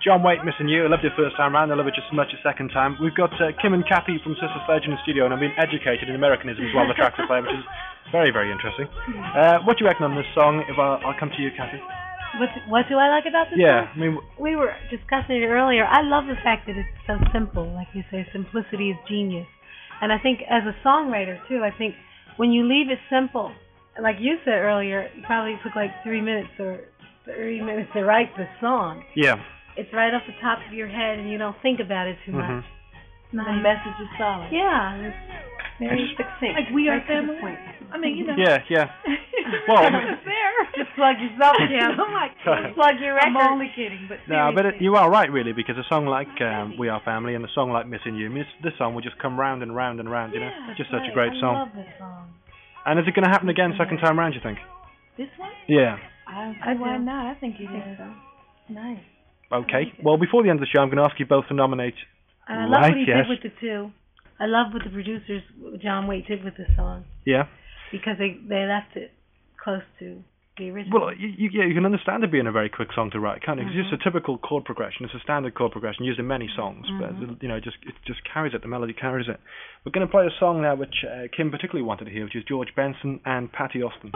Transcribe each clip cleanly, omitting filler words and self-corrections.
John Waite, Missing You. I loved it first time round. I love it just as much a second time. We've got Kim and Kathy from Sister Sledge in the studio, and I'm being educated in Americanisms while the tracks are playing, which is very, very interesting. What do you reckon on this song? If I'll come to you, Kathy. What do I like about this song? I mean, we were discussing it earlier. I love the fact that it's so simple. Like you say, simplicity is genius. And I think as a songwriter, too, I think when you leave it simple, like you said earlier, it probably took like 3 minutes or 30 minutes to write the song. Yeah. It's right off the top of your head, and you don't think about it too much. The message is solid. Yeah, it's very succinct. Like We Are Family. I mean, you know. Yeah. Well, it's there. Just plug yourself, Kim. Plug your record. I'm only kidding, but no, but you are right, really, because a song like We Are Family and a song like Missing You, this song will just come round and round and round. You know, just such a great song. I love this song. And is it going to happen again second time round? You think? This one? Yeah. Why not? I think it is. Nice. Okay. Well, before the end of the show, I'm going to ask you both to nominate. And I love what he did with the two. I love what the producers, John Waite, did with the song. Yeah. Because they left it close to the original. Well, you can understand it being a very quick song to write, can't you? It's just a typical chord progression. It's a standard chord progression used in many songs, but it just carries it. The melody carries it. We're going to play a song now which Kim particularly wanted to hear, which is George Benson and Patti Austin.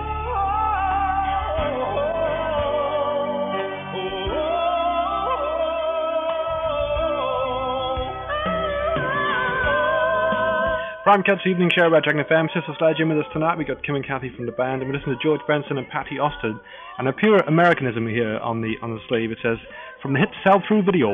Prime Cuts Evening Show by Dragon FM. Sister Sledge in with us tonight. We got Kim and Kathy from the band, and we listen to George Benson and Patti Austin. And a pure Americanism here on the sleeve. It says from the hit "Sell Through" video.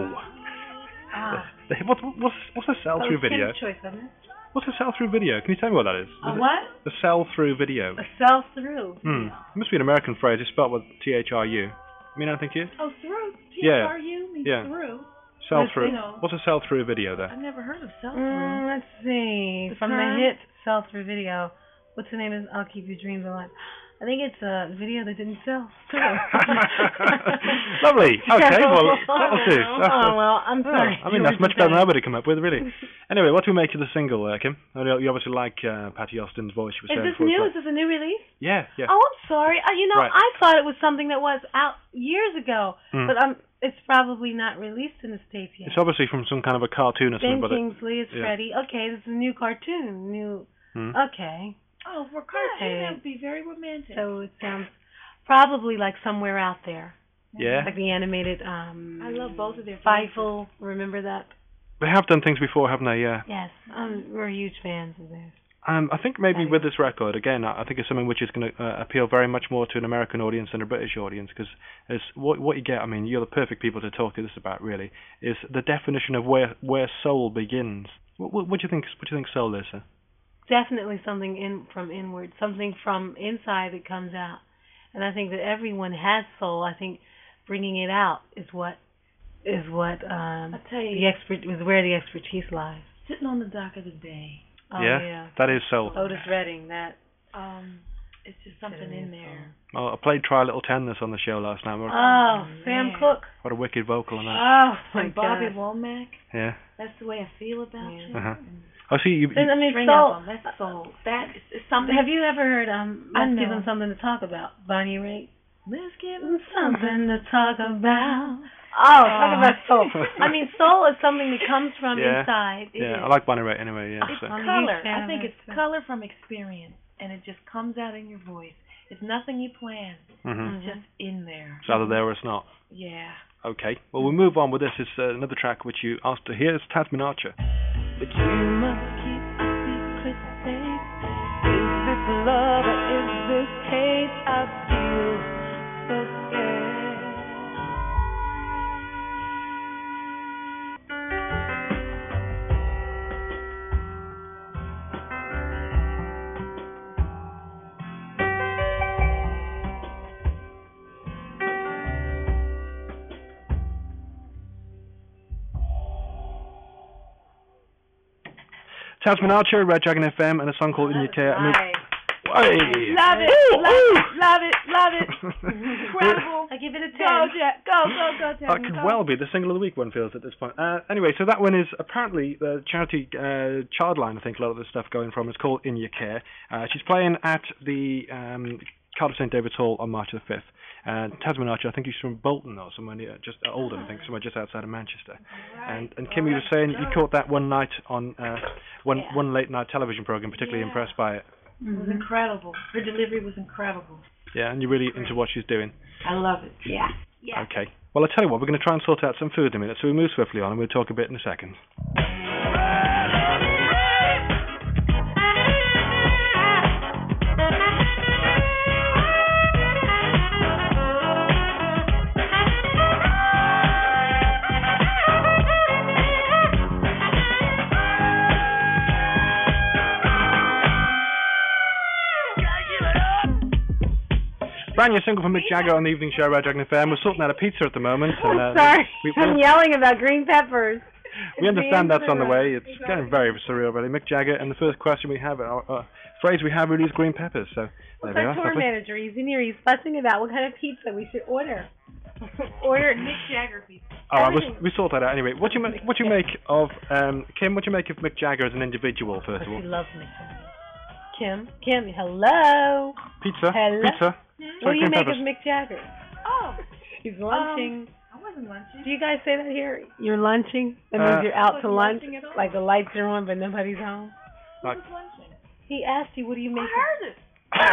What's a "Sell Through" video? Kim's choice, isn't it? What's a "Sell Through" video? Can you tell me what that is? What? The "Sell Through" video. A "Sell Through." It must be an American phrase. It's spelled with THRU. Mean anything to you? Oh, through. THRU means through. Sell through. What's a sell through video there? I've never heard of sell through. Let's see. From the hit Sell Through video. What's the name of I'll Keep Your Dreams Alive? I think it's a video that didn't sell. Lovely. Okay, well, that'll do. I'm sorry. I mean, that's much better than I would have come up with, really. Anyway, what do we make of the single, Kim? You obviously like Patti Austin's voice. Is this new? Is this a new release? Yeah. Oh, I'm sorry. Right. I thought it was something that was out years ago, but it's probably not released in the States yet. It's obviously from some kind of a cartoon or something. Ben Kingsley, it's Freddie. Okay, this is a new cartoon. Okay. Oh, for cartoon, that would be very romantic. So it sounds probably like Somewhere Out There. Yeah. Like the animated. I love both of their Fievel, remember that? They have done things before, haven't they? Yeah. Yes, we're huge fans of theirs. I think maybe with this record, again, I think it's something which is going to appeal very much more to an American audience than a British audience, because what you get, I mean, you're the perfect people to talk to this about, really, is the definition of where soul begins. What do you think? What do you think soul is, sir? Definitely something from inward, something from inside that comes out, and I think that everyone has soul. I think bringing it out is what I tell you, is where the expertise lies. Sitting on the dock of the bay. Oh, yeah. That is soul. Otis Redding, that. It's just something in there. Well, I played Try Little Tenderness on the show last night. Sam Cooke. What a wicked vocal on that. Oh, my God. Bobby Womack. Yeah. That's the way I feel about you. I see you. I mean, soul. That's soul. That is something. Have you ever heard Let's Give Them Something to Talk About, Bonnie Raitt? Let's give them something to talk about. Talk about soul. I mean, soul is something that comes from inside. I like Bonnie Raitt anyway. Yeah. It's color. I think it's color from experience, and it just comes out in your voice. It's nothing you plan. It's just in there. It's either there or it's not. Yeah. Okay. Well, we'll move on with this. It's another track which you asked to hear. It's Tasmin Archer. But you must keep a secret safe. Is this love or is this hate? I feel so scared. Tasmin Archer, Red Dragon FM, and a song called In Your Care. Love it, love it. Incredible. I give it a 10. Go, That could well be the single of the week, one feels at this point. Anyway, so that one is apparently the charity Childline, I think a lot of the stuff going from, is called In Your Care. She's playing at the Cardiff St David's Hall on March the 5th. And Tasman Archer, I think he's from Bolton or somewhere near, just Oldham, I think, somewhere just outside of Manchester. And Kimmy was saying you caught that one night on one late night television program, particularly impressed by it. It was incredible. Her delivery was incredible. Yeah, and you're really into what she's doing. I love it. Yeah. Okay. Well, I'll tell you what, we're going to try and sort out some food in a minute, so we move swiftly on and we'll talk a bit in a second. Brand new single from Mick Jagger on the evening show, Red Dragon FM. We're sorting out a pizza at the moment. And, sorry, I'm yelling about green peppers. We understand that's on the way. It's getting very surreal, really. Mick Jagger, and the first question we have, phrase we have really is green peppers. So there we are. Tour manager, he's in here. He's fussing about what kind of pizza we should order. Order Mick Jagger pizza. All right, we sort that out anyway. What do you make of Kim? What do you make of Mick Jagger as an individual, first of all? She loves Mick Jagger. Kim, hello. Pizza. Hello. Pizza. What do you make of Mick Jagger? Oh, she's lunching. I wasn't lunching. Do you guys say that here? You're lunching? That means you're out to lunch? Like the lights are on but nobody's home? Who was lunching? He asked you, what do you make? I heard it.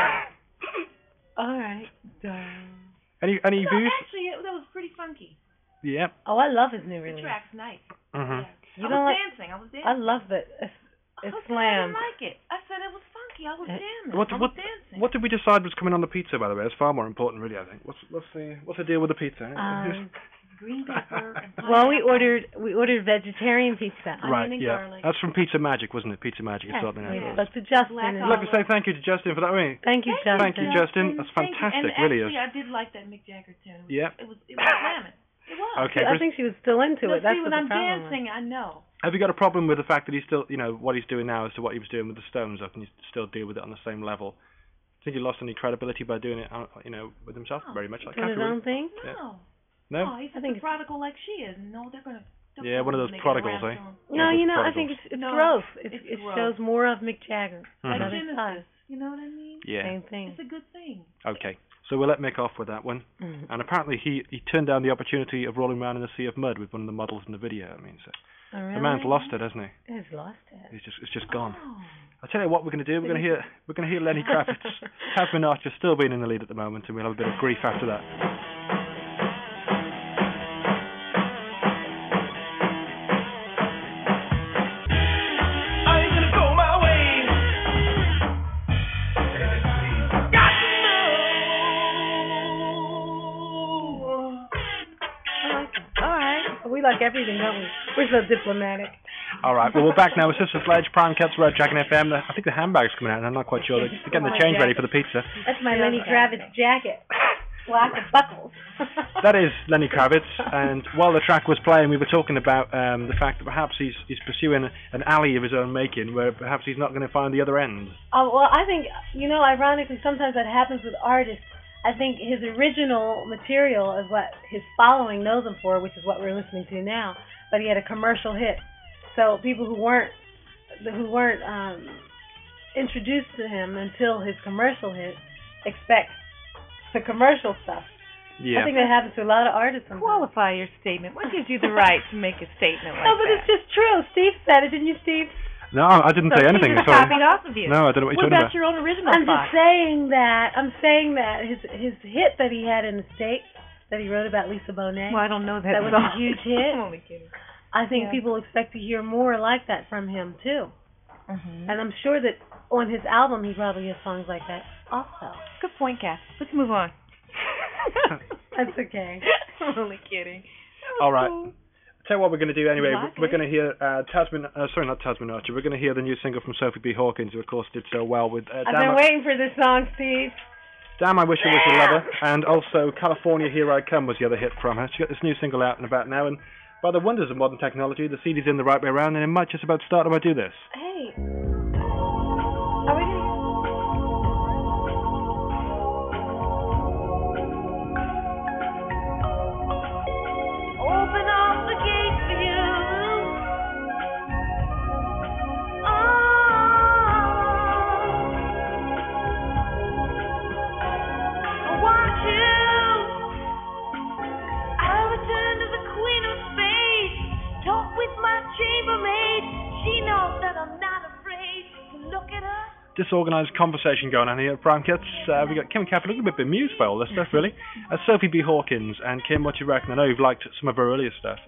All right. Any views? Actually, that was pretty funky. Yeah. Oh, I love his new release. The track's nice. Mm-hmm. Yeah. I was dancing. I love that. It I slammed. didn't like it. I said it was funky. I was jamming. What I was dancing. What did we decide was coming on the pizza, by the way? It's far more important, really, I think. What's the deal with the pizza? Green pepper and pineapple. Well, we ordered vegetarian pizza. Right, onion and yeah. garlic. That's from Pizza Magic, wasn't it? Pizza Magic. Yes, Sorting out. spoke to Justin. I'd like to say thank you to Justin for that. Thank you, Justin. Thank you, Justin. That's fantastic, really is. Actually, I did like that Mick Jagger tune. Yeah. It was slamming. It was. Okay. I think she was still into it. That's when what I'm the problem dancing, I know. Have you got a problem with the fact that he's still, what he's doing now as to what he was doing with the Stones? Or can you still deal with it on the same level? Think he lost any credibility by doing it, with himself? Very much like doing his own thing? No. No? Oh, he's a prodigal like she is. No, they're going to... Yeah, one of those prodigals, eh? No, I think it's growth. It shows more of Mick Jagger. Like Genesis, you know what I mean? Yeah. Same thing. It's a good thing. Okay, so we'll let Mick off with that one. Mm-hmm. And apparently he turned down the opportunity of rolling around in a sea of mud with one of the models in the video. I mean, so the man's lost it, hasn't he? He's lost it. It's just gone. I'll tell you what we're going to do. We're going to hear Lenny Kravitz. Tasman Archer still being in the lead at the moment, and we'll have a bit of grief after that. We like everything, don't we? We're so diplomatic. All right, well, we're back now with Sister Sledge, Prime Cuts, Red Dragon FM. I think the handbag's coming out, and I'm not quite sure. They're getting the change ready for the pizza. That's my Lenny Kravitz jacket. Lots of buckles. That is Lenny Kravitz, and while the track was playing, we were talking about the fact that perhaps he's pursuing an alley of his own making, where perhaps he's not going to find the other end. Oh, well, I think, ironically, sometimes that happens with artists. I think his original material is what his following knows him for, which is what we're listening to now. But he had a commercial hit, so people who weren't introduced to him until his commercial hit expect the commercial stuff. Yeah. I think that happens to a lot of artists. Sometimes. Qualify your statement. What gives you the right to make a statement like that? No, but it's just true. Steve said it, didn't you, Steve? No, I didn't say anything. Sorry. Copied off of you. No, I don't know what you're talking about. What about your own original I'm just saying that his hit that he had in the States that he wrote about Lisa Bonet. Well, I don't know that. That was a huge hit. I'm only kidding. I think people expect to hear more like that from him too. Mm-hmm. And I'm sure that on his album he probably has songs like that also. Good point, Kath. Let's move on. That's okay. I'm only kidding. All right. Cool. Tell you what we're going to do anyway. Like we're going to hear not Tasman Archer. We're going to hear the new single from Sophie B. Hawkins, who of course did so well with. I've been waiting for this song, Steve. Damn, I Wish I Was Your Lover, and also California Here I Come was the other hit from her. She got this new single out and about now, and by the wonders of modern technology, the CD's in the right way around, and it might just about start if I do this. Hey, are we going to... disorganised conversation going on here at Prime Cuts. We got Kim Cappy looking a bit bemused by all this stuff, really. Sophie B. Hawkins, and Kim, what do you reckon? I know you've liked some of her earlier stuff.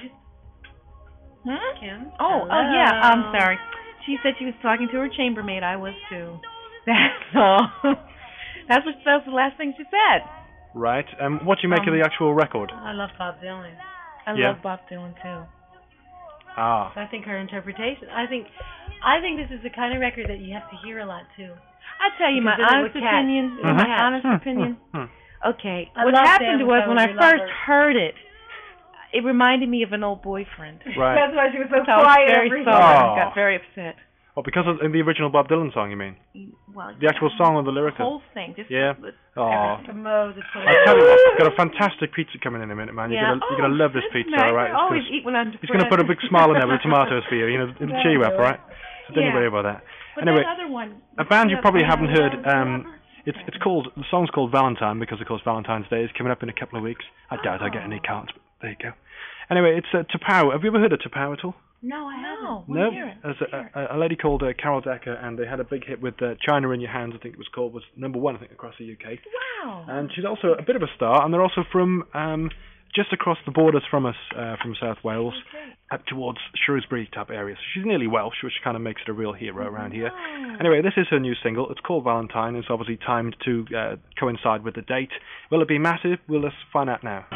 Kim? Oh, yeah, I'm sorry. She said she was talking to her chambermaid. I was too. That's all. That was the last thing she said. Right. What do you make of the actual record? I love Bob Dylan. I love Bob Dylan too. Ah. So I think her interpretation. I think this is the kind of record that you have to hear a lot too. I tell you my honest opinion. My honest opinion. Okay. What happened was when I first heard it, it reminded me of an old boyfriend. Right. That's why she was so quiet. I got very upset. Oh, because of the original Bob Dylan song, you mean? Well, the actual song or the lyrics? The whole thing. Just yeah. Oh. I'll tell you what, we've got a fantastic pizza coming in a minute, man. You're gonna love this pizza, all right? I always eat when I'm depressed. He's gonna put a big smile on there with the tomatoes for you. It'll cheer you up, right? So don't worry about that. But anyway, that other one, a band you probably haven't heard. The song's called Valentine because of course Valentine's Day is coming up in a couple of weeks. I doubt I get any cards, but there you go. Anyway, it's T'Pau. Have you ever heard of T'Pau at all? No, I haven't. No, there's a lady called Carol Decker, and they had a big hit with China in Your Hands, I think it was called, was #1, I think, across the UK. Wow. And she's also a bit of a star, and they're also from just across the borders from us, from South Wales, up towards Shrewsbury type area. So she's nearly Welsh, which kind of makes it a real hero around here. Anyway, this is her new single. It's called Valentine. It's obviously timed to coincide with the date. Will it be massive? We'll just find out now.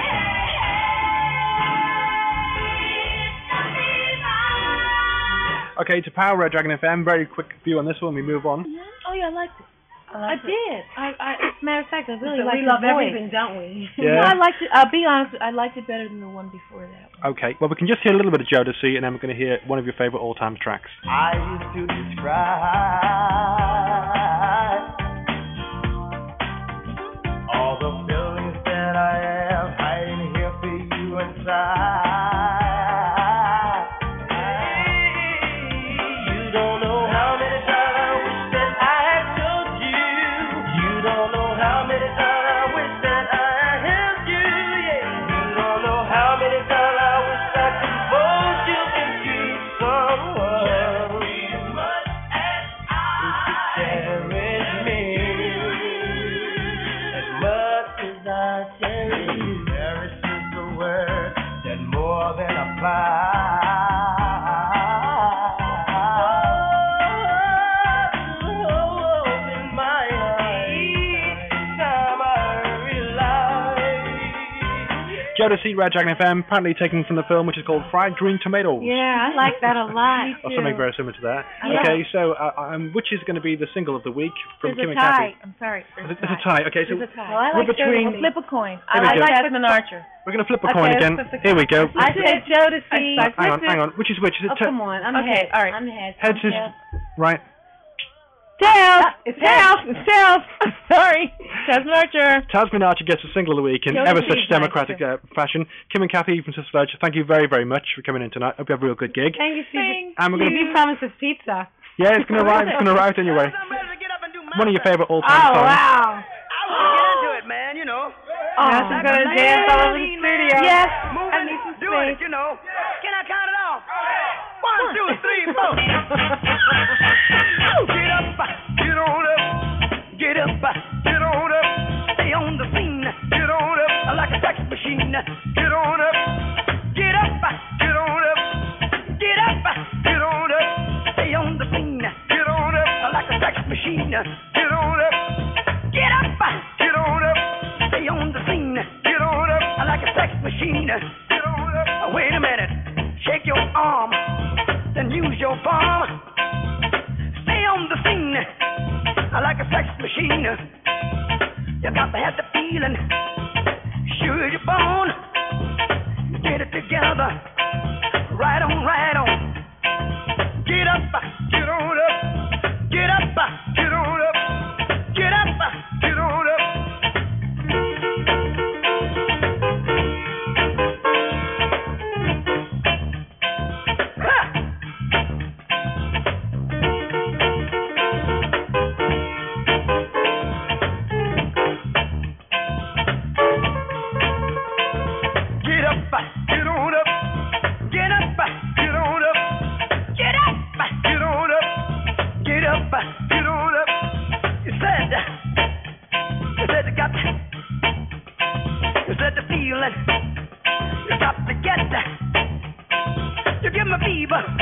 Okay, T'Pau, Red Dragon FM. Very quick view on this one. We move on. Oh yeah, I liked it. I did. As a matter of fact, I really liked it. We love everything, don't we? Yeah. No, I liked it. I'll be honest. I liked it better than the one before that one. Okay. Well, we can just hear a little bit of Jodeci, and then we're going to hear one of your favorite all-time tracks. I used to describe all the feelings that I am hiding here for you inside. Jodeci, Red Dragon FM, apparently taken from the film, which is called Fried Green Tomatoes. Yeah, I like that a lot. Or something very similar to that. Yeah. Okay, so which is going to be the single of the week from Kim and Kathy? I'm sorry. It's a tie. Okay, so it's a tie. Well, I like between flip a coin. I like Jasmine Archer. We're going to flip a coin again. Here we go. I said Jodeci. Hang on. Which is which? Is it come on. I'm okay, all right. I'm heads. Heads is right. Tails! It's tails! Sorry. Jasmine Archer. Tasman Archer gets a single of the week in ever such democratic fashion. Kim and Kathy from Sister Sledge, thank you very, very much for coming in tonight. Hope you have a real good gig. Thank you, Steve. And we're going to be promised us pizza. Yeah, it's going to arrive. It's going to arrive anyway. One of your favorite all-time songs. Oh, wow. I want to get into it, man, you know. Oh, she's going to dance all over the studio. Yes. Moving, I need some doing space. it, you know. Can I count it off? 1, 2, 3, 4. Get up, get on up. Get up, get on up. Stay on the scene. Get on up like a sex machine. Get on up. Get up, get on up. Get up, get on up. Stay on the scene. Get on up like a sex machine. Get on up. Get up, get on up. Stay on the scene. Get on up like a sex machine. Get on up. Wait a minute. Shake your arm, then use your palm. Stay on the scene like a sex machine. You got to have the feeling. Sure you're born. Get it together. Right on, right on. Get up, get on up. Get up, get on up. Get up, get on up. Get on up, get on up. believe